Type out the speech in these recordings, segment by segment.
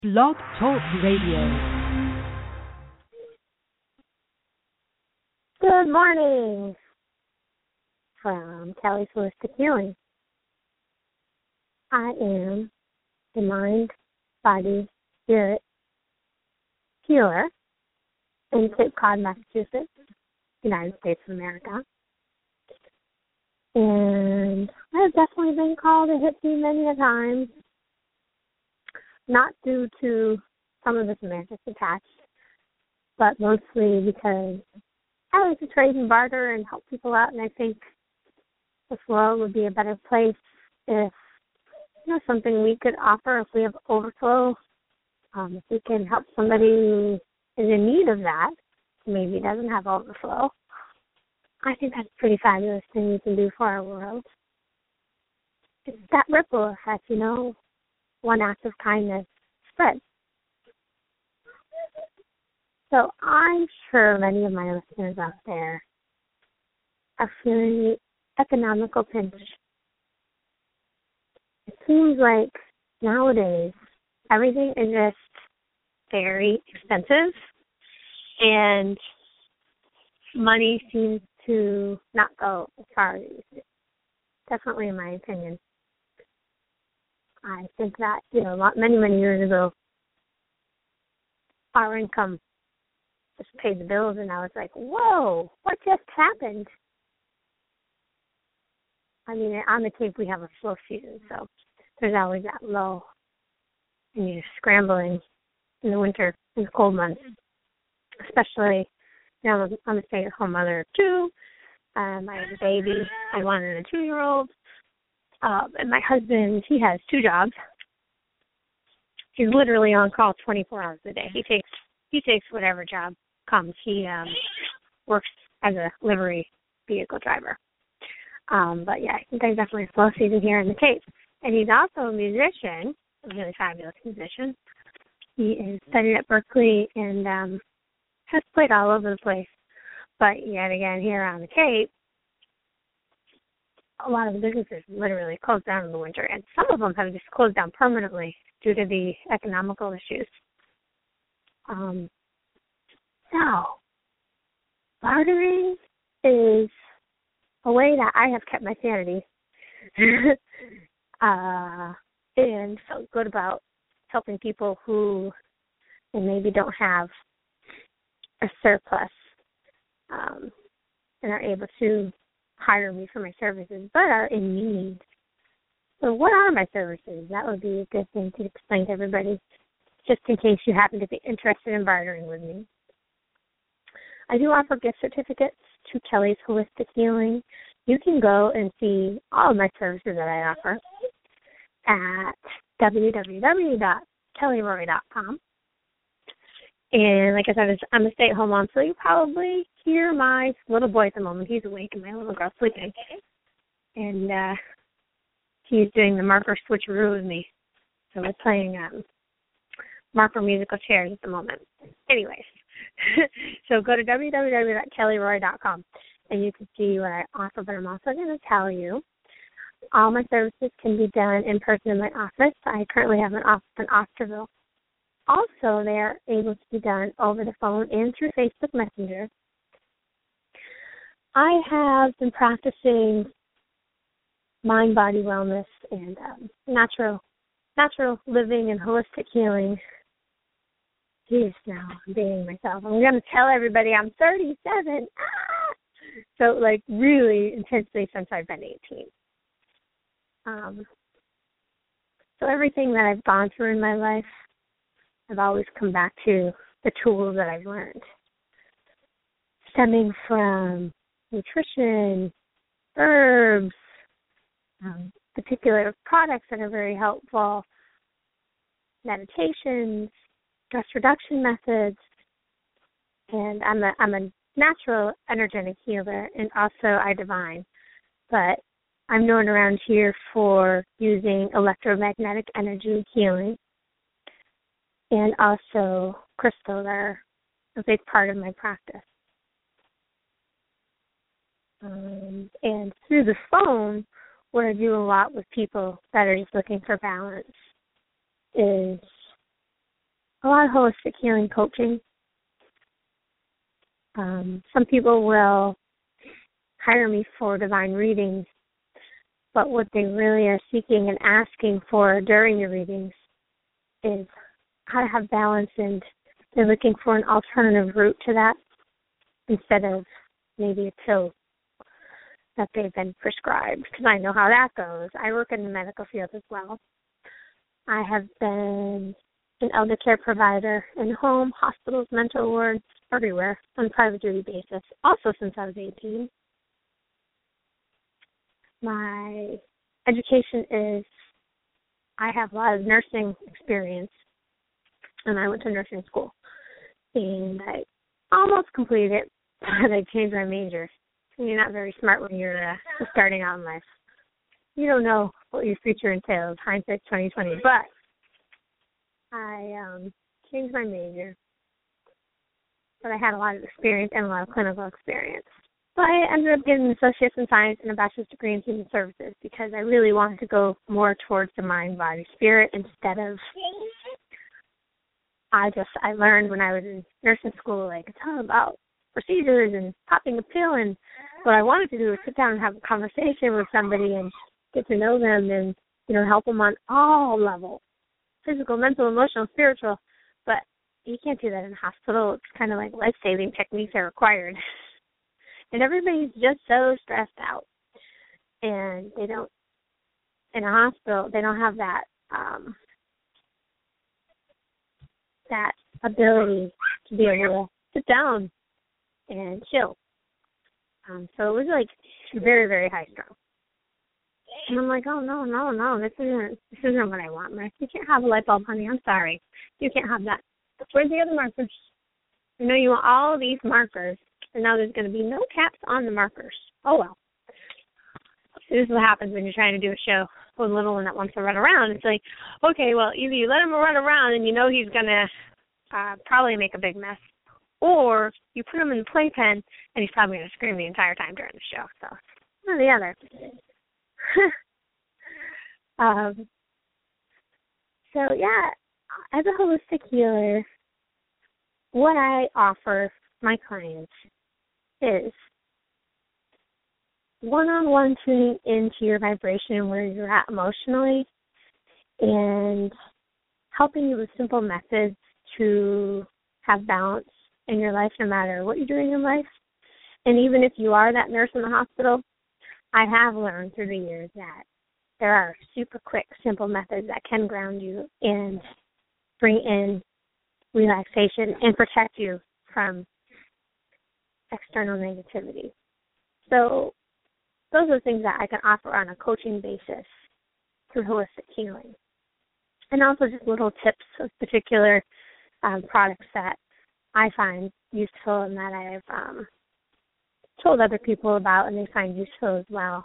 Blog Talk Radio. Good morning from Kelly's Holistic Healing. I am a mind, body, spirit healer in Cape Cod, Massachusetts, United States of America. And I have definitely been called a hippie many a time, not due to some of the semantics attached, but mostly because I like to trade and barter and help people out, and I think this world would be a better place if, something we could offer if we have overflow. If we can help somebody who is in need of that, maybe doesn't have overflow. I think that's a pretty fabulous thing we can do for our world. It's that ripple effect, one act of kindness spreads. So I'm sure many of my listeners out there are feeling the economical pinch. It seems like nowadays everything is just very expensive, and money seems to not go as far as it used to. Definitely in my opinion. I think that, many, many years ago, our income just paid the bills, and I was like, whoa, what just happened? I mean, on the Cape, we have a slow season, so there's always that low, and you're scrambling in the winter, in the cold months, especially, I'm a stay-at-home mother of two. I have a baby, a 1 and a 2-year-old, and my husband, he has 2 jobs. He's literally on call 24 hours a day. He takes whatever job comes. He works as a livery vehicle driver. But yeah, I think there's definitely a slow season here in the Cape. And he's also a musician, a really fabulous musician. He is studied at Berkeley and has played all over the place. But yet again, here on the Cape, a lot of the businesses literally closed down in the winter, and some of them have just closed down permanently due to the economical issues. Now, bartering is a way that I have kept my sanity and felt good about helping people who maybe don't have a surplus and are able to hire me for my services, but are in need. So what are my services? That would be a good thing to explain to everybody, just in case you happen to be interested in bartering with me. I do offer gift certificates to Kelly's Holistic Healing. You can go and see all of my services that I offer at www.kellyroy.com. And like I said, I'm a stay-at-home mom, so you probably hear my little boy at the moment. He's awake and my little girl's sleeping. And he's doing the marker switcheroo with me. So we're playing marker musical chairs at the moment. Anyways, so go to www.kellyroy.com and you can see what I offer. But I'm also going to tell you all my services can be done in person in my office. I currently have an office in Osterville. Also, they are able to be done over the phone and through Facebook Messenger. I have been practicing mind-body wellness and natural living and holistic healing. Geez, now I'm being myself. I'm going to tell everybody I'm 37. So, really intensely since I've been 18. So everything that I've gone through in my life, I've always come back to the tools that I've learned, stemming from nutrition, herbs, particular products that are very helpful, meditations, stress reduction methods, and I'm a natural energetic healer, and also I divine, but I'm known around here for using electromagnetic energy healing. And also crystals are a big part of my practice. And through the phone, what I do a lot with people that are just looking for balance is a lot of holistic healing coaching. Some people will hire me for divine readings, but what they really are seeking and asking for during the readings is how to have balance, and they're looking for an alternative route to that instead of maybe a pill that they've been prescribed, because I know how that goes. I work in the medical field as well. I have been an elder care provider in home, hospitals, mental wards, everywhere on a private duty basis, also since I was 18. My education is, I have a lot of nursing experience, and I went to nursing school. And I almost completed it, but I changed my major. And you're not very smart when you're starting out in life. You don't know what your future entails, hindsight 2020. But I changed my major, but I had a lot of experience and a lot of clinical experience. So I ended up getting an associate's in science and a bachelor's degree in human services because I really wanted to go more towards the mind, body, spirit instead of, I learned when I was in nursing school, like, it's all about procedures and popping a pill, and what I wanted to do was sit down and have a conversation with somebody and get to know them and, help them on all levels, physical, mental, emotional, spiritual. But you can't do that in a hospital. It's kind of like life-saving techniques are required. And everybody's just so stressed out. And they don't, in a hospital, they don't have that that ability to be able to sit down and chill. So it was like very, very high stress. And I'm like, oh, no, this isn't what I want. Like, you can't have a light bulb, honey. I'm sorry. You can't have that. Where's the other markers? I know you want all these markers, and now there's going to be no caps on the markers. Oh, well. So this is what happens when you're trying to do a show with a little one that wants to run around. It's like, okay, well, either you let him run around and he's going to probably make a big mess, or you put him in the playpen and he's probably going to scream the entire time during the show. So one or the other. So, yeah, as a holistic healer, what I offer my clients is one-on-one tuning into your vibration and where you're at emotionally, and helping you with simple methods to have balance in your life no matter what you're doing in life. And even if you are that nurse in the hospital, I have learned through the years that there are super quick, simple methods that can ground you and bring in relaxation and protect you from external negativity. So those are things that I can offer on a coaching basis through holistic healing. And also just little tips of particular products that I find useful and that I've told other people about and they find useful as well.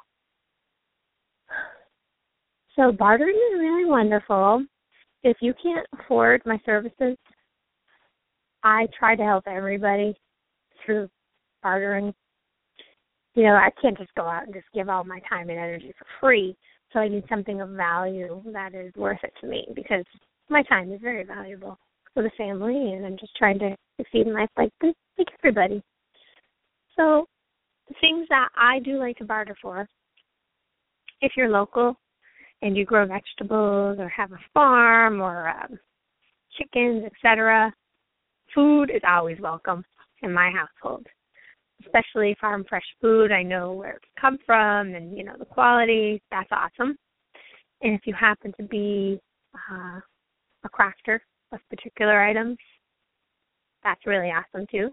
So bartering is really wonderful. If you can't afford my services, I try to help everybody through bartering. I can't just go out and just give all my time and energy for free. So I need something of value that is worth it to me, because my time is very valuable for the family, and I'm just trying to succeed in life like everybody. So the things that I do like to barter for, if you're local and you grow vegetables or have a farm or chickens, etc., food is always welcome in my household, especially farm fresh food. I know where it comes from and, the quality. That's awesome. And if you happen to be a crafter of particular items, that's really awesome too.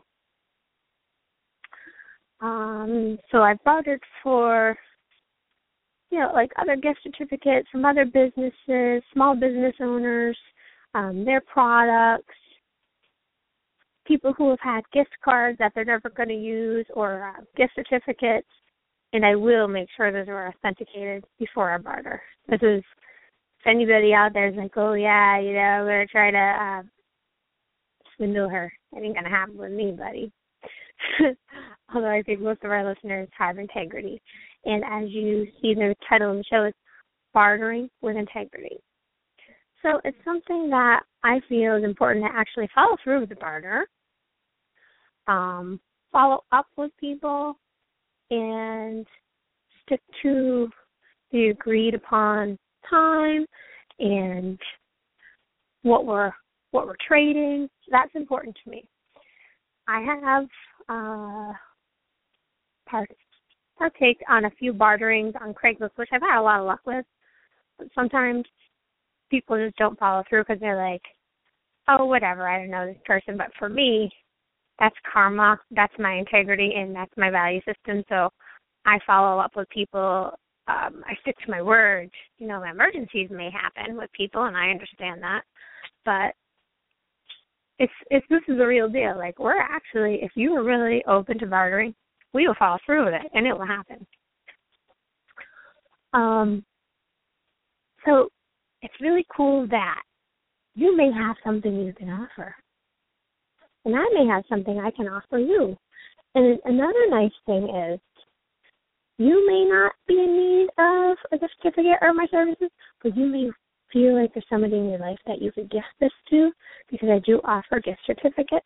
So I've bartered for, like other gift certificates from other businesses, small business owners, their products, people who have had gift cards that they're never going to use, or gift certificates, and I will make sure those are authenticated before I barter. This is, if anybody out there is like, oh yeah, I'm going to try to swindle her, it ain't going to happen with me, buddy. Although I think most of our listeners have integrity. And as you see the title of the show, it's Bartering with Integrity. So it's something that I feel is important to actually follow through with the barter, follow up with people, and stick to the agreed upon time and what we're trading. That's important to me. I have partaked on a few barterings on Craigslist, which I've had a lot of luck with. But sometimes people just don't follow through because they're like, oh, whatever, I don't know this person. But for me, that's karma, that's my integrity, and that's my value system. So I follow up with people. I stick to my word. Emergencies may happen with people, and I understand that. But this is the real deal. Like, we're actually, if you are really open to bartering, we will follow through with it, and it will happen. So it's really cool that you may have something you can offer, and I may have something I can offer you. And another nice thing is, you may not be in need of a gift certificate or my services, but you may feel like there's somebody in your life that you could gift this to, because I do offer gift certificates.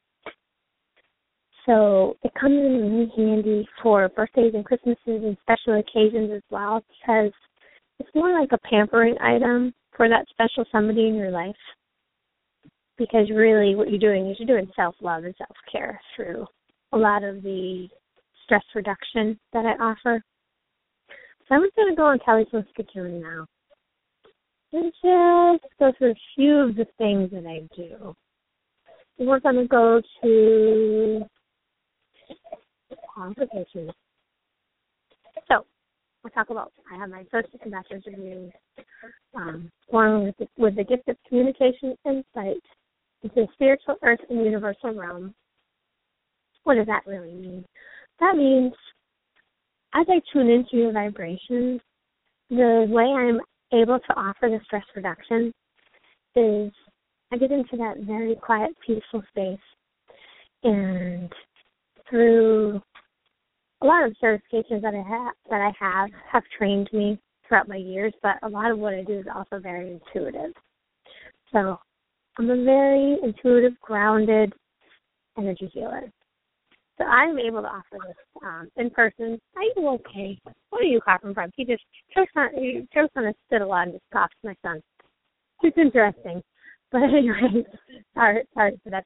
So it comes in really handy for birthdays and Christmases and special occasions as well, because it's more like a pampering item for that special somebody in your life. Because really what you're doing is you're doing self-love and self-care through a lot of the stress reduction that I offer. So I'm just going to go on Kelly Swift's Cocoon now and just go through a few of the things that I do. We're going to go to qualifications. So I'll talk about, I have my associate and bachelor's degree, one with the gift of communication insight into the spiritual, earth, and universal realm. What does that really mean? That means as I tune into your vibrations, the way I'm able to offer the stress reduction is I get into that very quiet, peaceful space, and through a lot of certifications that I have trained me throughout my years, but a lot of what I do is also very intuitive. So I'm a very intuitive, grounded energy healer. So I'm able to offer this in person. Are you okay? What are you coughing from? He just chokes on his spit a lot and just coughs, my son. It's interesting. But anyway, sorry for that.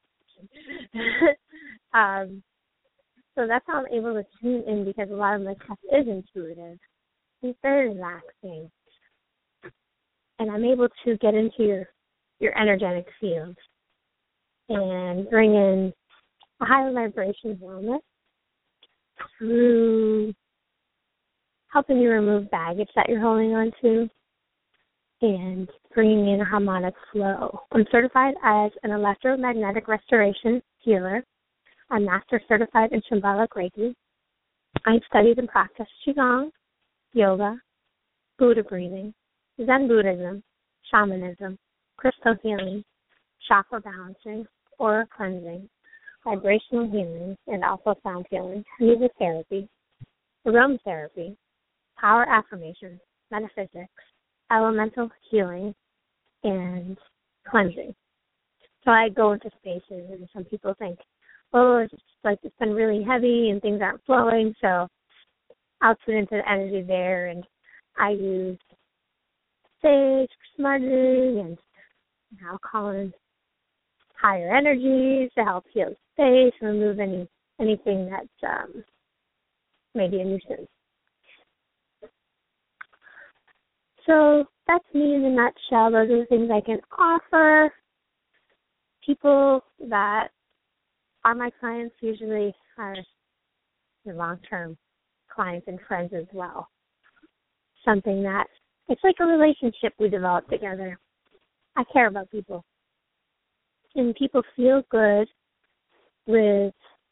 So that's how I'm able to tune in, because a lot of my stuff is intuitive. It's very relaxing. And I'm able to get into your energetic field and bring in a higher vibration of wellness through helping you remove baggage that you're holding on to and bringing in a harmonic flow. I'm certified as an electromagnetic restoration healer. I'm master certified in Shambhala Reiki. I've studied and practiced Qigong, yoga, Buddha breathing, Zen Buddhism, shamanism, crystal healing, chakra balancing, aura cleansing, vibrational healing, and also sound healing, music therapy, aromatherapy, power affirmation, metaphysics, elemental healing, and cleansing. So I go into spaces, and some people think, oh, it's been really heavy and things aren't flowing, so I'll tune into the energy there, and I use sage for smudging, and I'll call in higher energies to help heal space and remove anything that's maybe a nuisance. So that's me in a nutshell. Those are the things I can offer. People that are my clients usually are the long-term clients and friends as well. Something that, it's like a relationship we develop together. I care about people. And people feel good with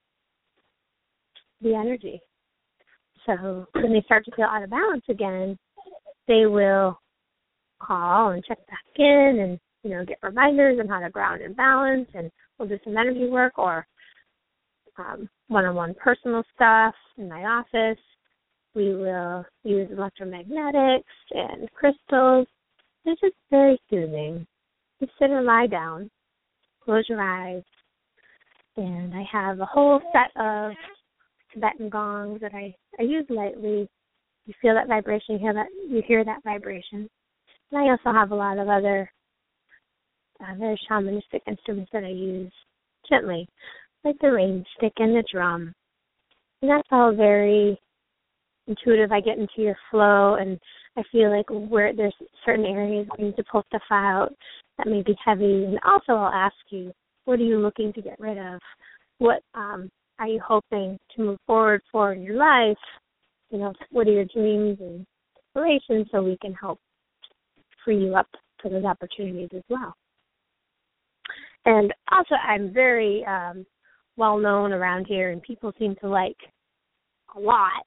the energy. So when they start to feel out of balance again, they will call and check back in and, get reminders on how to ground and balance, and we'll do some energy work or one-on-one personal stuff in my office. We will use electromagnetics and crystals It's just very soothing. You sit or lie down, close your eyes, and I have a whole set of Tibetan gongs that I use lightly. You feel that vibration, you hear that vibration. And I also have a lot of other very shamanistic instruments that I use gently, like the rain stick and the drum. And that's all very intuitive. I get into your flow, and I feel like where there's certain areas where you need to pull stuff out that may be heavy. And also I'll ask you, what are you looking to get rid of? What are you hoping to move forward for in your life? You know, what are your dreams and aspirations, so we can help free you up for those opportunities as well. And also, I'm very well known around here, and people seem to like a lot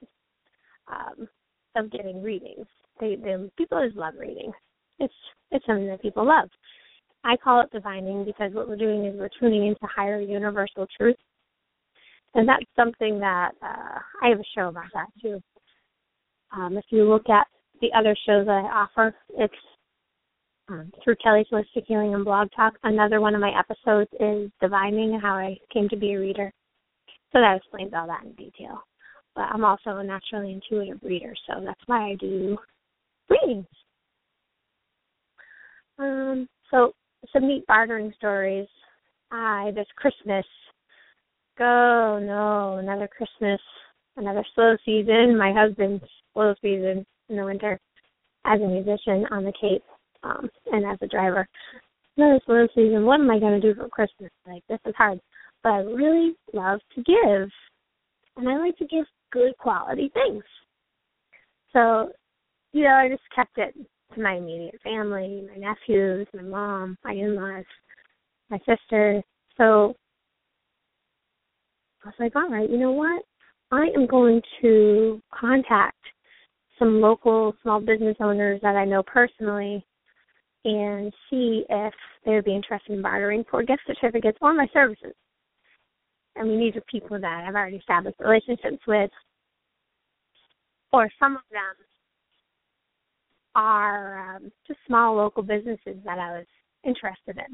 of getting readings. People just love readings. It's something that people love. I call it divining because what we're doing is we're tuning into higher universal truth. And that's something that I have a show about that too. If you look at the other shows that I offer, it's through Kelly's Holistic Healing and Blog Talk. Another one of my episodes is divining and how I came to be a reader. So that explains all that in detail. But I'm also a naturally intuitive reader, so that's why I do readings. So some neat bartering stories. This Christmas, another Christmas, another slow season. My husband's slow season in the winter as a musician on the Cape and as a driver. Another slow season. What am I going to do for Christmas? Like, this is hard. But I really love to give, and I like to give good quality things. So, I just kept it to my immediate family, my nephews, my mom, my in-laws, my sister. So I was like, all right, you know what? I am going to contact some local small business owners that I know personally and see if they would be interested in bartering for gift certificates or my services. I mean, these are people that I've already established relationships with, or some of them are just small local businesses that I was interested in.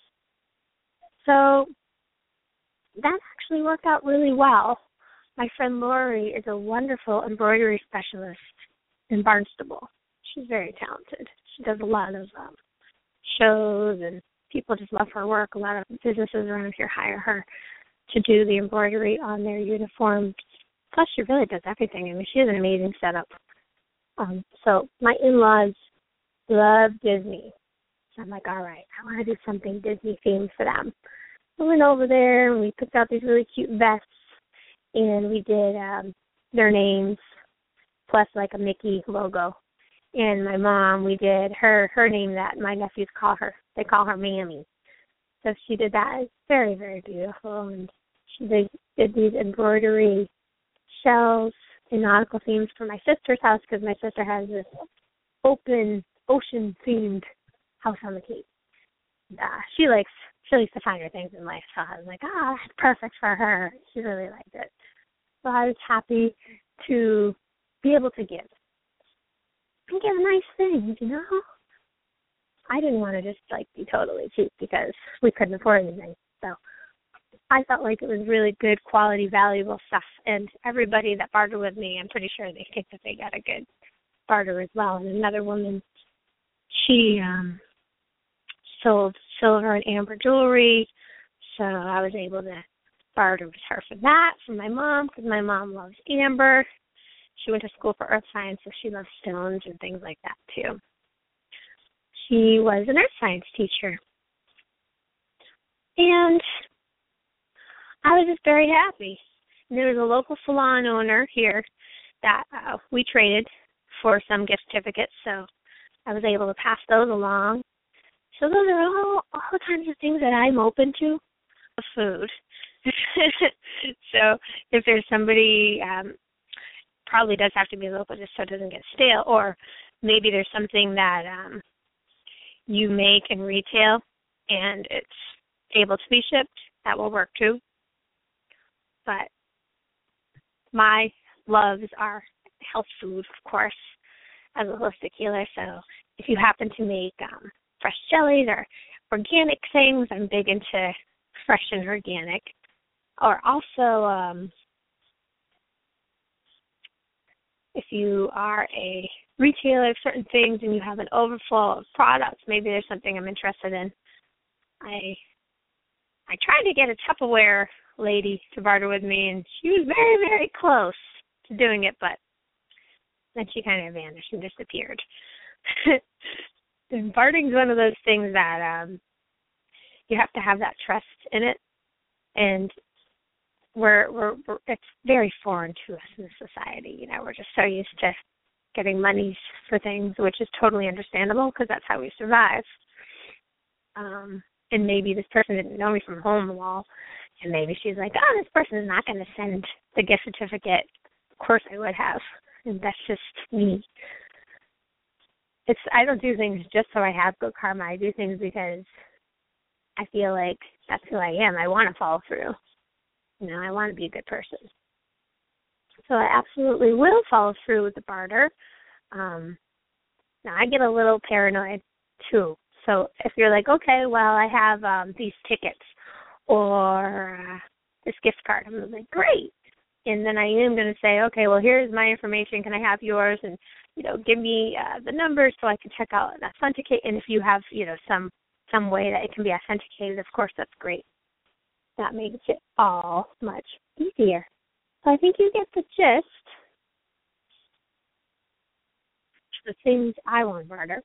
So that actually worked out really well. My friend Lori is a wonderful embroidery specialist in Barnstable. She's very talented. She does a lot of shows, and people just love her work. A lot of businesses around here hire her to do the embroidery on their uniforms. Plus, she really does everything. I mean, she has an amazing setup. So my in-laws love Disney. So I'm like, all right, I want to do something Disney-themed for them. We went over there, and we picked out these really cute vests, and we did their names, plus like a Mickey logo. And my mom, we did her name that my nephews call her. They call her Mammy. So she did that. It's very, very beautiful. And she did these embroidery shells and nautical themes for my sister's house, because my sister has this open, ocean-themed house on the Cape. She likes to find her things in life. So I was like, that's perfect for her. She really liked it. So I was happy to be able to give. And give nice things, I didn't want to just be totally cheap because we couldn't afford anything. So I felt like it was really good quality, valuable stuff. And everybody that bartered with me, I'm pretty sure they think that they got a good barter as well. And another woman, she sold silver and amber jewelry, so I was able to barter with her for that, for my mom, because my mom loves amber. She went to school for earth science, so she loves stones and things like that too. She was an earth science teacher. And I was just very happy. And there was a local salon owner here that we traded for some gift certificates, so I was able to pass those along. So those are all the kinds of things that I'm open to. Food. So if there's somebody, probably does have to be local just so it doesn't get stale, or maybe there's something that you make in retail and it's able to be shipped, that will work too. But my loves are health food, of course, as a holistic healer. So if you happen to make fresh jellies or organic things, I'm big into fresh and organic. Or also, if you are a retailer of certain things and you have an overflow of products, maybe there's something I'm interested in. I tried to get a Tupperware lady to barter with me, and she was very, very close to doing it, but then she kind of vanished and disappeared. And bartering is one of those things that you have to have that trust in it, and we're it's very foreign to us in society. You know, we're just so used to getting monies for things, which is totally understandable because that's how we survive. And maybe this person didn't know me from home wall, and maybe she's like, oh, this person is not going to send the gift certificate. Of course I would have, and that's just me. I don't do things just so I have good karma. I do things because I feel like that's who I am. I want to follow through. You know, I want to be a good person. So I absolutely will follow through with the barter. Now, I get a little paranoid, too. So if you're like, okay, well, I have these tickets or this gift card, I'm like, great. And then I am going to say, okay, well, here's my information. Can I have yours? And, you know, give me the numbers so I can check out and authenticate. And if you have, you know, some way that it can be authenticated, of course, that's great. That makes it all much easier. So I think you get the gist. The things I want to barter.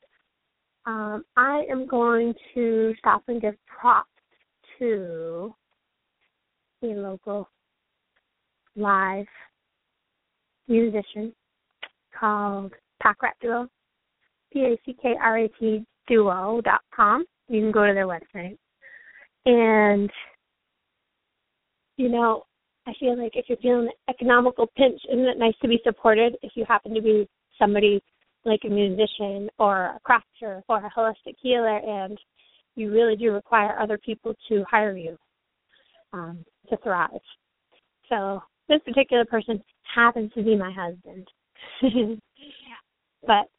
I am going to stop and give props to a local live musician called Packrat Duo, PACKRAT duo.com. You can go to their website. And, you know, I feel like if you're feeling an economical pinch, isn't it nice to be supported if you happen to be somebody like a musician or a crafter or a holistic healer, and you really do require other people to hire you to thrive. So this particular person happens to be my husband. But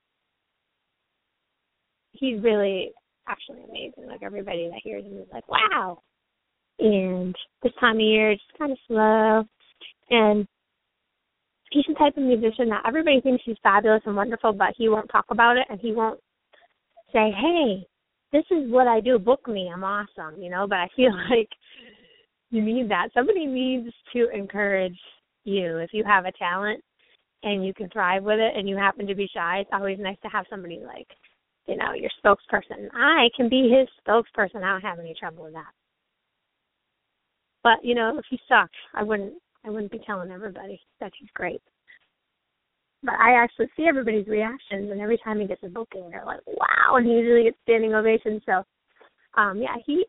he's really actually amazing. Like, everybody that hears him is like, wow. And this time of year, it's kind of slow. And he's the type of musician that everybody thinks he's fabulous and wonderful, but he won't talk about it, and he won't say, hey, this is what I do, book me, I'm awesome, you know. But I feel like you need that. Somebody needs to encourage you. If you have a talent and you can thrive with it and you happen to be shy, it's always nice to have somebody like, you know, your spokesperson. I can be his spokesperson. I don't have any trouble with that. But, you know, if he sucks, I wouldn't be telling everybody that he's great. But I actually see everybody's reactions, and every time he gets a booking, they're like, wow, and he usually gets standing ovations. So, yeah, he's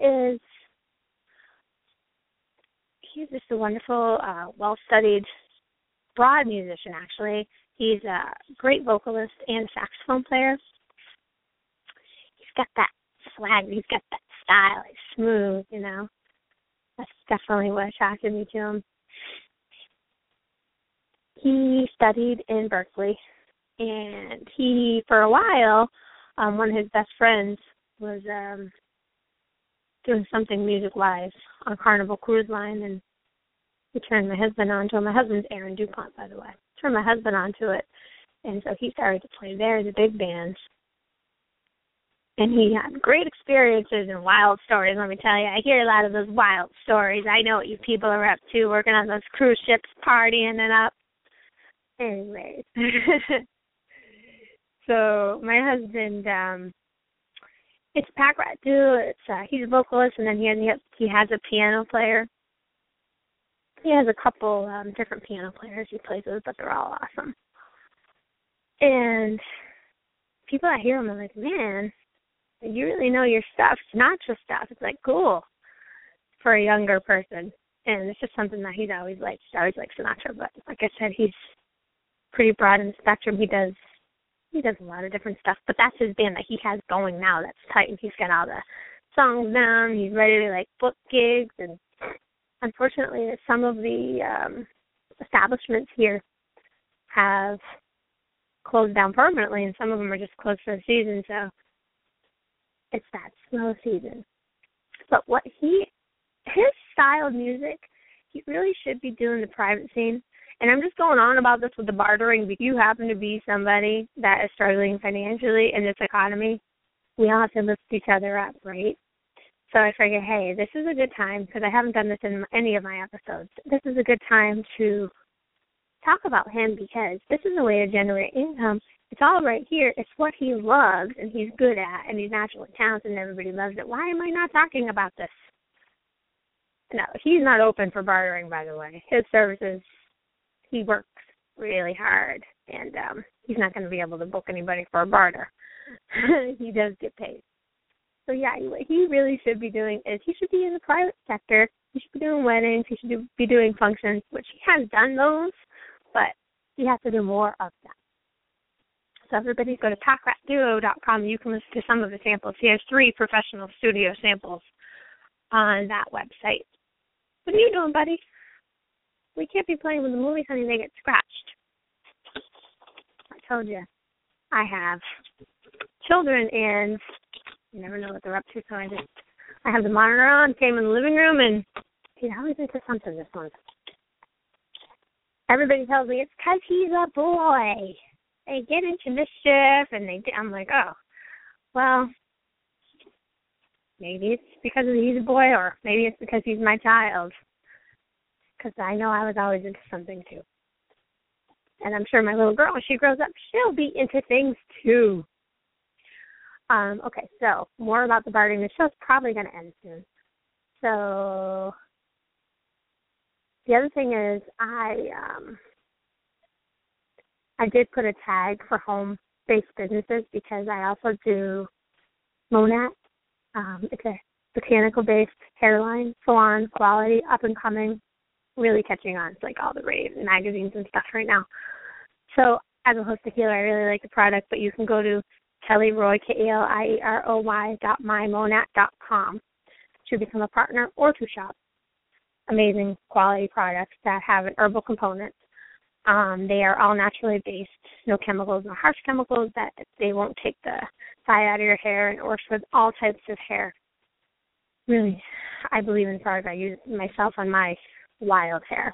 just a wonderful, well-studied, broad musician, actually. He's a great vocalist and saxophone player. He's got that swag. He's got that style. He's smooth, you know. That's definitely what attracted me to him. He studied in Berkeley, and he, for a while, one of his best friends was doing something music-wise on Carnival Cruise Line, and he turned my husband onto it. My husband's Aaron DuPont, by the way. Turned my husband onto it, and so he started to play there, the big bands. And he had great experiences and wild stories, let me tell you. I hear a lot of those wild stories. I know what you people are up to, working on those cruise ships, partying and up. Anyways. So my husband, it's Packrat Duo. He's a vocalist, and then he has a piano player. He has a couple different piano players he plays with, but they're all awesome. And people that hear him are like, man, you really know your stuff. It's not just stuff. It's like cool for a younger person. And it's just something that he's always liked. He always likes Sinatra, but like I said, he's pretty broad in the spectrum. He does a lot of different stuff, but that's his band that he has going now. That's tight, and he's got all the songs down. He's ready to like book gigs, and unfortunately, some of the establishments here have closed down permanently, and some of them are just closed for the season, so it's that slow season. But his style of music, he really should be doing the private scene. And I'm just going on about this with the bartering because you happen to be somebody that is struggling financially in this economy. We all have to lift each other up, right? So I figured, hey, this is a good time, because I haven't done this in any of my episodes. This is a good time to talk about him, because this is a way to generate income. It's all right here. It's what he loves and he's good at, and he's naturally talented and everybody loves it. Why am I not talking about this? No, he's not open for bartering, by the way. His services, he works really hard, and he's not going to be able to book anybody for a barter. He does get paid. So, yeah, what he really should be doing is he should be in the private sector. He should be doing weddings. He should be doing functions, which he has done those, but he has to do more of them. So everybody go to talkratduo.com. You can listen to some of the samples. He has 3 professional studio samples on that website. What are you doing, buddy? We can't be playing with the movies, honey. They get scratched. I told you. I have children, and you never know what they're up to, so I have the monitor on, came in the living room, and he's always into something this one. Everybody tells me it's because he's a boy. They get into mischief, and I'm like, oh, well, maybe it's because he's a boy, or maybe it's because he's my child, because I know I was always into something, too. And I'm sure my little girl, when she grows up, she'll be into things, too. Okay, so more about the bartering. The show's probably going to end soon. So the other thing is I did put a tag for home-based businesses, because I also do Monat. It's a botanical-based hairline, salon, quality, up-and-coming, really catching on. It's like all the rave magazines and stuff right now. So as a host healer, I really like the product, but you can go to Kelly Roy, KELIROY.mymonat.com to become a partner or to shop amazing quality products that have an herbal component. They are all naturally based, no chemicals, no harsh chemicals, that they won't take the dye out of your hair, and it works with all types of hair. Really, I believe in the product. I use it myself on my wild hair.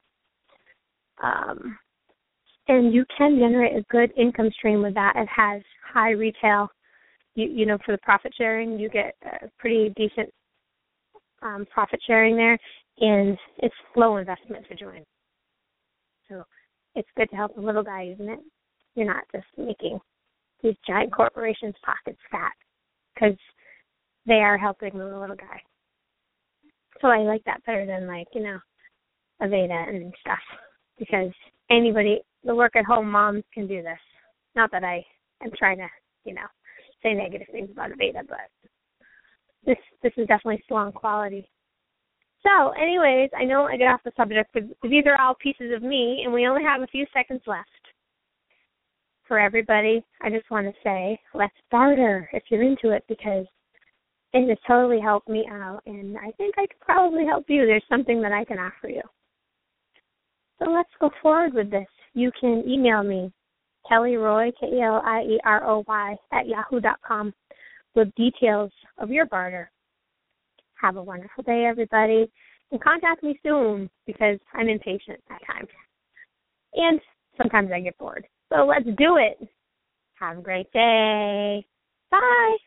And you can generate a good income stream with that. It has high retail. You know, for the profit sharing, you get a pretty decent profit sharing there, and it's low investment to join. So it's good to help the little guy, isn't it? You're not just making these giant corporations' pockets fat, because they are helping the little guy. So I like that better than, like, you know, Aveda and stuff, because anybody, the work-at-home moms can do this. Not that I am trying to, you know, say negative things about Aveda, but this is definitely strong quality. So, anyways, I know I get off the subject, but these are all pieces of me, and we only have a few seconds left. For everybody, I just want to say, let's barter if you're into it, because it has totally helped me out, and I think I could probably help you. There's something that I can offer you. So let's go forward with this. You can email me, Kelly Roy, KELIEROY, @yahoo.com, with details of your barter. Have a wonderful day, everybody, and contact me soon, because I'm impatient at times. And sometimes I get bored. So let's do it. Have a great day. Bye.